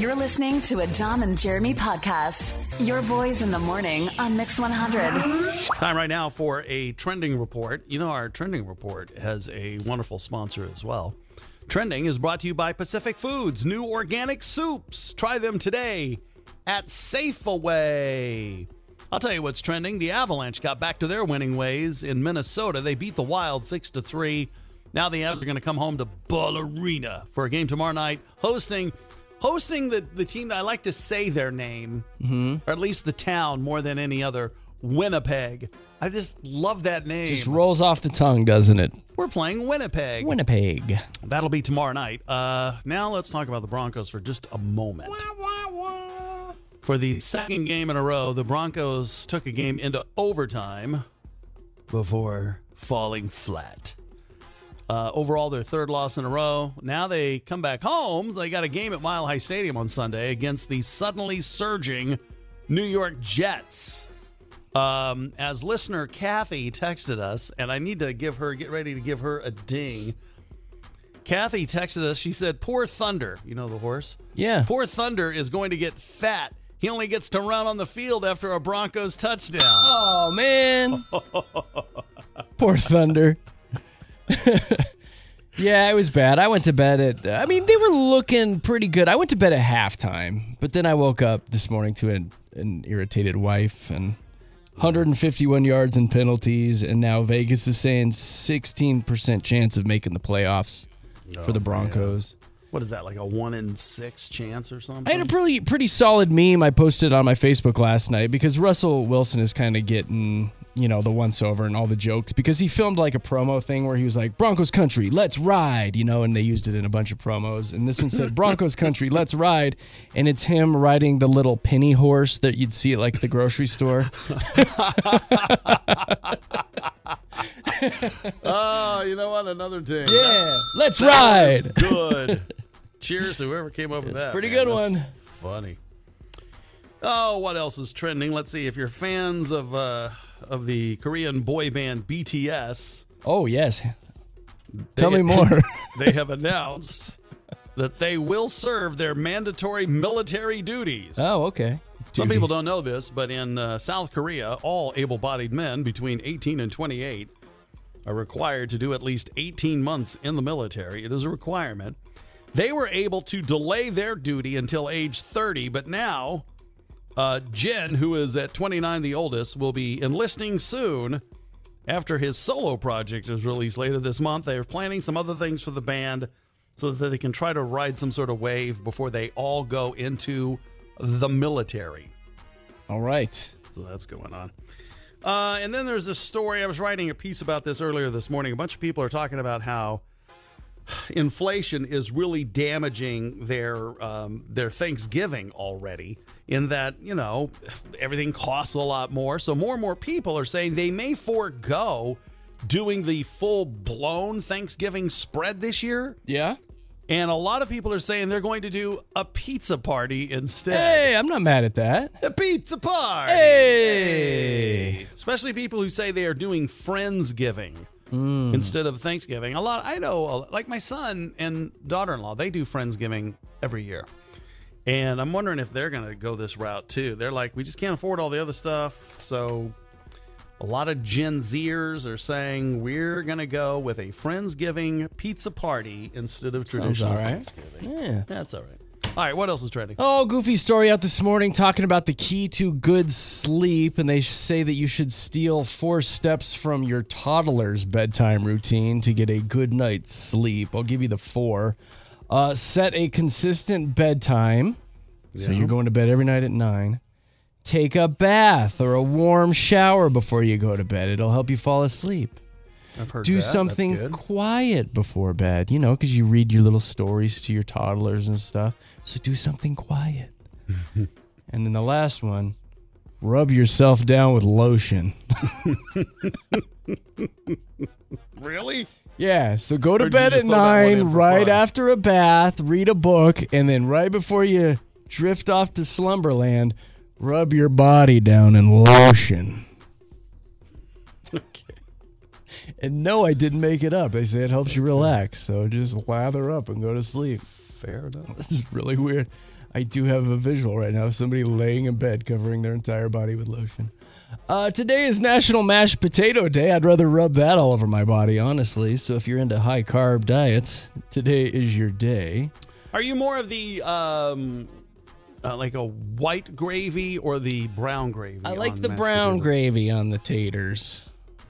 You're listening to a Dom and Jeremy podcast. Your boys in the morning on Mix 100. Time right now for a trending report. You know, our trending report has a wonderful sponsor as well. Trending is brought to you by Pacific Foods. New organic soups. Try them today at Safeway. I'll tell you what's trending. The Avalanche got back to their winning ways in Minnesota. They beat the Wild 6-3. Now the Avs are going to come home to Ball Arena for a game tomorrow night, hosting the team that I like to say their name, or at least the town more than any other, Winnipeg. I just love that name. Just rolls off the tongue, doesn't it? We're playing Winnipeg. Winnipeg. That'll be tomorrow night. Now let's talk about the Broncos for just a moment. For the second game in a row, the Broncos took a game into overtime before falling flat. Overall, their third loss in a row. Now they come back home. So they got a game at Mile High Stadium on Sunday against the suddenly surging New York Jets. As listener Kathy texted us, and I need to get ready to give her a ding. Kathy texted us. She said, "Poor Thunder." You know the horse? Yeah. "Poor Thunder is going to get fat. He only gets to run on the field after a Broncos touchdown." Oh, man. Poor Thunder. Yeah, it was bad. I went to bed they were looking pretty good. I went to bed at halftime, but then I woke up this morning to an irritated wife and 151 yards in penalties, and now Vegas is saying 16% chance of making the playoffs for the Broncos. Man. What is that, like a 1 in 6 chance or something? I had a pretty solid meme I posted on my Facebook last night because Russell Wilson is kind of getting, the once-over and all the jokes because he filmed like a promo thing where he was like, "Broncos country, let's ride," and they used it in a bunch of promos. And this one said, "Broncos country, let's ride." And it's him riding the little penny horse that you'd see at like the grocery store. Oh, you know what? Another thing. Yeah, let's ride. Good. Cheers to whoever came up with that. Pretty man. good one. Funny. Oh, what else is trending? Let's see. If you're fans of the Korean boy band BTS. Oh, yes. Tell me more. They have announced that they will serve their mandatory military duties. Oh, okay. Some people don't know this, but in South Korea, all able-bodied men between 18 and 28 are required to do at least 18 months in the military. It is a requirement. They were able to delay their duty until age 30, but now Jin, who is at 29, the oldest, will be enlisting soon after his solo project is released later this month. They're planning some other things for the band so that they can try to ride some sort of wave before they all go into the military. All right. So that's going on. And then there's this story. I was writing a piece about this earlier this morning. A bunch of people are talking about how inflation is really damaging their Thanksgiving already, in that, everything costs a lot more. So more and more people are saying they may forego doing the full-blown Thanksgiving spread this year. Yeah. And a lot of people are saying they're going to do a pizza party instead. Hey, I'm not mad at that. A pizza party. Hey. Especially people who say they are doing Friendsgiving instead of Thanksgiving. I know, like my son and daughter-in-law, they do Friendsgiving every year. And I'm wondering if they're going to go this route too. They're like, we just can't afford all the other stuff. So a lot of Gen Zers are saying we're going to go with a Friendsgiving pizza party instead of traditional Thanksgiving. Yeah. That's all right. All right, what else is trending? Oh, goofy story out this morning talking about the key to good sleep, and they say that you should steal 4 steps from your toddler's bedtime routine to get a good night's sleep. I'll give you the 4. Set a consistent bedtime, so you're going to bed every night at 9. Take a bath or a warm shower before you go to bed. It'll help you fall asleep. I've heard Do that. something quiet before bed, because you read your little stories to your toddlers and stuff. So do something quiet. And then the last one, rub yourself down with lotion. Really? Yeah, so go to bed at 9, right after a bath, read a book, and then right before you drift off to slumberland, rub your body down in lotion. Okay. And no, I didn't make it up. They say it helps you relax, so just lather up and go to sleep. fair enough. This is really weird. I do have a visual right now of somebody laying in bed covering their entire body with lotion. Today is National Mashed Potato Day. I'd rather rub that all over my body, honestly. So if you're into high-carb diets, today is your day. Are you more of the like a white gravy or the brown gravy? I like on the mashed brown potatoes? gravy on the taters.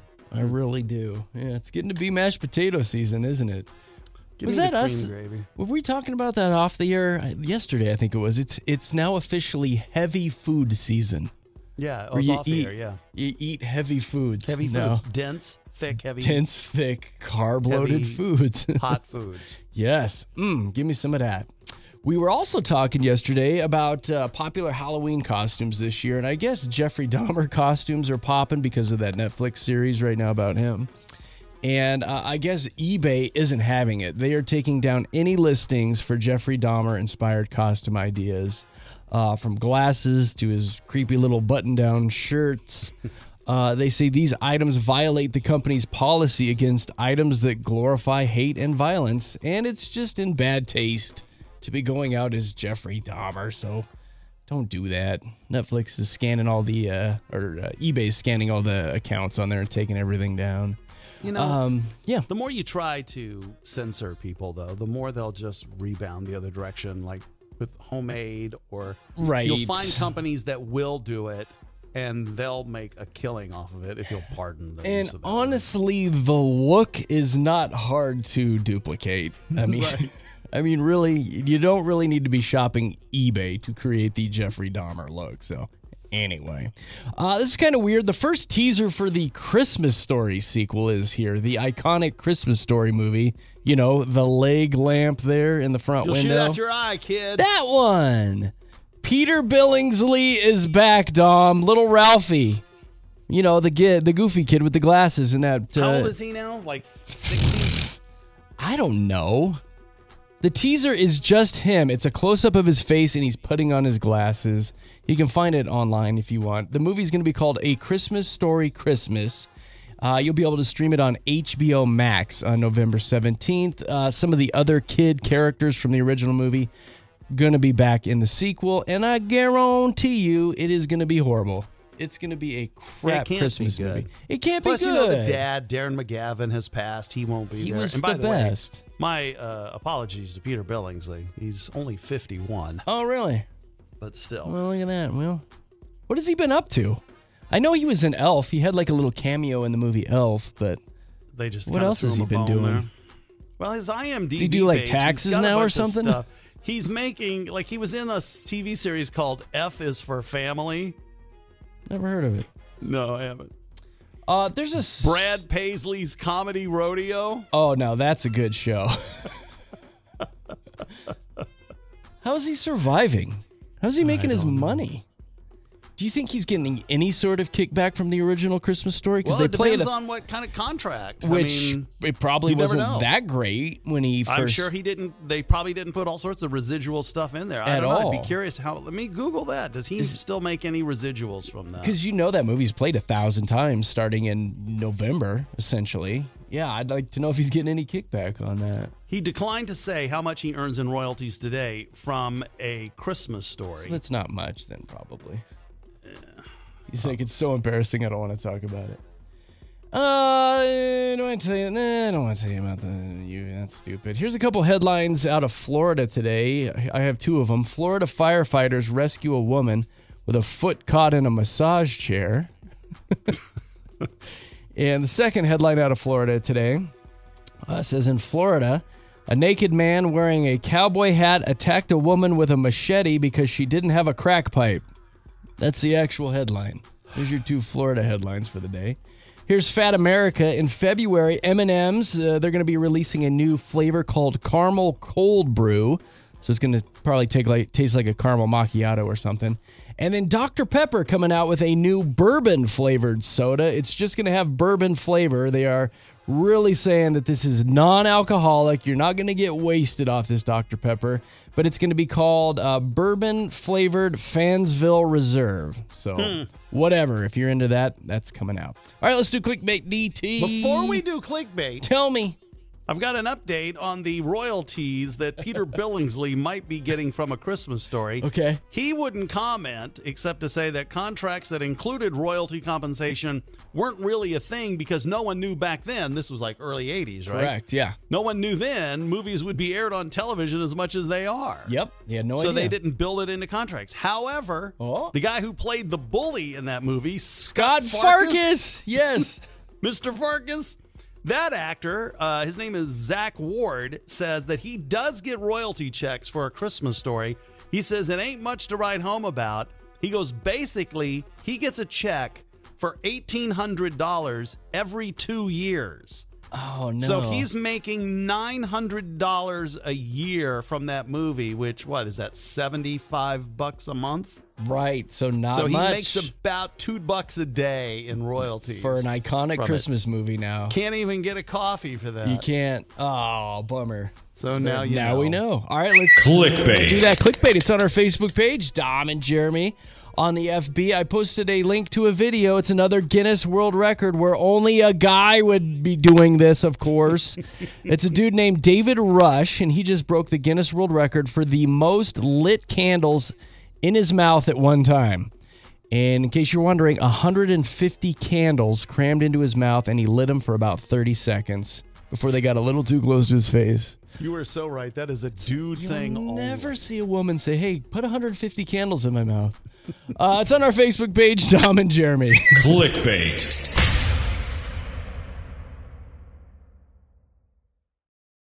I really do. Yeah, it's getting to be mashed potato season, isn't it? Give Was me that the us? cream gravy. Were we talking about that off the air yesterday? I think it was. It's now officially heavy food season. Yeah, it Where was you off the eat- air, yeah. You eat heavy foods. Heavy now. foods. Dense, thick, heavy, Dense, thick, carb-loaded Heavy. foods. hot foods. Yes. Give me some of that. We were also talking yesterday about popular Halloween costumes this year, and I guess Jeffrey Dahmer costumes are popping because of that Netflix series right now about him. And I guess eBay isn't having it. They are taking down any listings for Jeffrey Dahmer-inspired costume ideas, from glasses to his creepy little button-down shirts. They say these items violate the company's policy against items that glorify hate and violence, and it's just in bad taste to be going out as Jeffrey Dahmer, so don't do that. Netflix is scanning all the, eBay's scanning all the accounts on there and taking everything down. You know, Yeah. the more you try to censor people, though, the more they'll just rebound the other direction, like with homemade or Right. You'll find companies that will do it, and they'll make a killing off of it if you'll pardon the And use of that. honestly, the look is not hard to duplicate. I mean, Right. I mean, really, you don't really need to be shopping eBay to create the Jeffrey Dahmer look. So, anyway, this is kind of weird. The first teaser for the Christmas Story sequel is here. The iconic Christmas Story movie. You know, the leg lamp there in the front You'll shoot window. out your eye, kid. That one. Peter Billingsley is back, Dom. Little Ralphie. You know, the goofy kid with the glasses and that. How old is he now? Like 60? I don't know. The teaser is just him. It's a close-up of his face, and he's putting on his glasses. You can find it online if you want. The movie's going to be called A Christmas Story Christmas. You'll be able to stream it on HBO Max on November 17th. Some of the other kid characters from the original movie going to be back in the sequel, and I guarantee you it is going to be horrible. It's going to be a crap can't be Christmas good. movie. It can't Plus, be good. you know, the dad, Darren McGavin, has passed. He won't be He there. was And by the the way, best. my apologies to Peter Billingsley. He's only 51, Oh, really? but still. Well, look at that. Well, what has he been up to? I know he was in Elf. He had like a little cameo in the movie Elf, but They just What kinda else threw has him he a been bone doing? there. Well, his IMDb Does he do, like, page, he's taxes got a now or bunch of something? stuff. He's making, like, he was in a TV series called F is for Family. never heard of it. No, I haven't. There's a Brad Paisley's Comedy Rodeo. Oh, no, that's a good show. How is he surviving? How's he making his don't know. money? Do you think he's getting any sort of kickback from the original Christmas Story? Because Well, they it played depends it, on what kind of contract. which I mean, it probably you never wasn't know. that great when he first. I'm sure he didn't. They probably didn't put all sorts of residual stuff in there. I At don't know. I'd all. be curious how. Let me Google that. Does he still make any residuals from that? Because you know that movie's played 1,000 times starting in November, essentially. Yeah, I'd like to know if he's getting any kickback on that. He declined to say how much he earns in royalties today from A Christmas Story. That's not much then, probably. He's like, it's so embarrassing, I don't want to talk about it. I don't want to tell you. Nah, I don't want to tell you about that's stupid. Here's a couple headlines out of Florida today. I have two of them. Florida firefighters rescue a woman with a foot caught in a massage chair. And the second headline out of Florida today says, in Florida, a naked man wearing a cowboy hat attacked a woman with a machete because she didn't have a crack pipe. That's the actual headline. Here's your two Florida headlines for the day. Here's Fat America. In February, M&M's, they're going to be releasing a new flavor called Caramel Cold Brew. So it's going to probably taste like a caramel macchiato or something. And then Dr. Pepper coming out with a new bourbon-flavored soda. It's just going to have bourbon flavor. They are really saying that this is non-alcoholic. You're not going to get wasted off this Dr. Pepper. But it's going to be called bourbon-flavored Fansville Reserve. So whatever. If you're into that, that's coming out. All right, let's do clickbait DT. Before we do clickbait, Tell me. I've got an update on the royalties that Peter Billingsley might be getting from A Christmas Story. Okay. He wouldn't comment except to say that contracts that included royalty compensation weren't really a thing because no one knew back then. This was like early 80s, right? Correct, yeah. No one knew then movies would be aired on television as much as they are. Yep, he had no idea. So they didn't build it into contracts. However, the guy who played the bully in that movie, Scott Farkus, yes. Mr. Farkus, that actor, his name is Zach Ward, says that he does get royalty checks for A Christmas Story. He says it ain't much to write home about. He goes, basically, he gets a check for $1,800 every 2 years. Oh, no. So he's making $900 a year from that movie, which, what is that, $75 a month? Right, so not much. So he makes about $2 a day in royalties. For an iconic Christmas movie now. Can't even get a coffee for that. You can't. Oh, bummer. So now you know. Now we know. All right, let's Clickbait. do that clickbait. It's on our Facebook page, Dom and Jeremy. On the FB, I posted a link to a video. It's another Guinness World Record where only a guy would be doing this, of course. It's a dude named David Rush, and he just broke the Guinness World Record for the most lit candles in his mouth at one time. And in case you're wondering, 150 candles crammed into his mouth, and he lit them for about 30 seconds before they got a little too close to his face. You were so right. That is a dude thing. You'll never see a woman say, hey, put 150 candles in my mouth. It's on our Facebook page, Dom and Jeremy. Clickbait.